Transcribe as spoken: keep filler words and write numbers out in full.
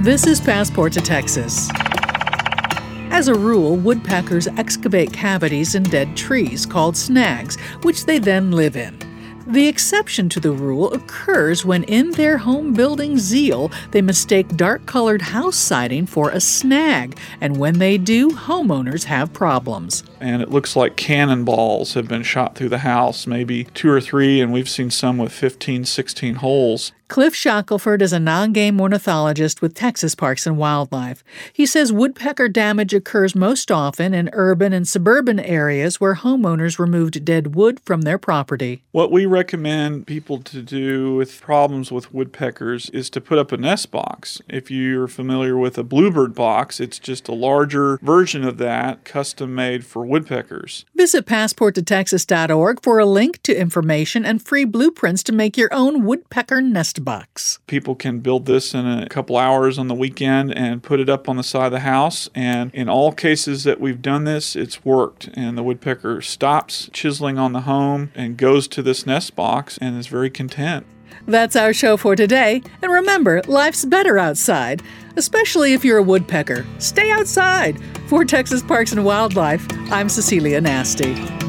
This is Passport to Texas. As a rule, woodpeckers excavate cavities in dead trees called snags, which they then live in. The exception to the rule occurs when in their home-building zeal, they mistake dark-colored house siding for a snag, and when they do, homeowners have problems. And it looks like cannonballs have been shot through the house, maybe two or three, and we've seen some with fifteen, sixteen holes. Cliff Shackelford is a non-game ornithologist with Texas Parks and Wildlife. He says woodpecker damage occurs most often in urban and suburban areas where homeowners removed dead wood from their property. What we recommend people to do with problems with woodpeckers is to put up a nest box. If you're familiar with a bluebird box, it's just a larger version of that, custom made for woodpeckers. Visit passport to texas dot org for a link to information and free blueprints to make your own woodpecker nest box. People can build this in a couple hours on the weekend and put it up on the side of the house. And in all cases that we've done this, it's worked. And the woodpecker stops chiseling on the home and goes to this nest box and is very content. That's our show for today. And remember, life's better outside, especially if you're a woodpecker. Stay outside. For Texas Parks and Wildlife, I'm Cecilia Nasty.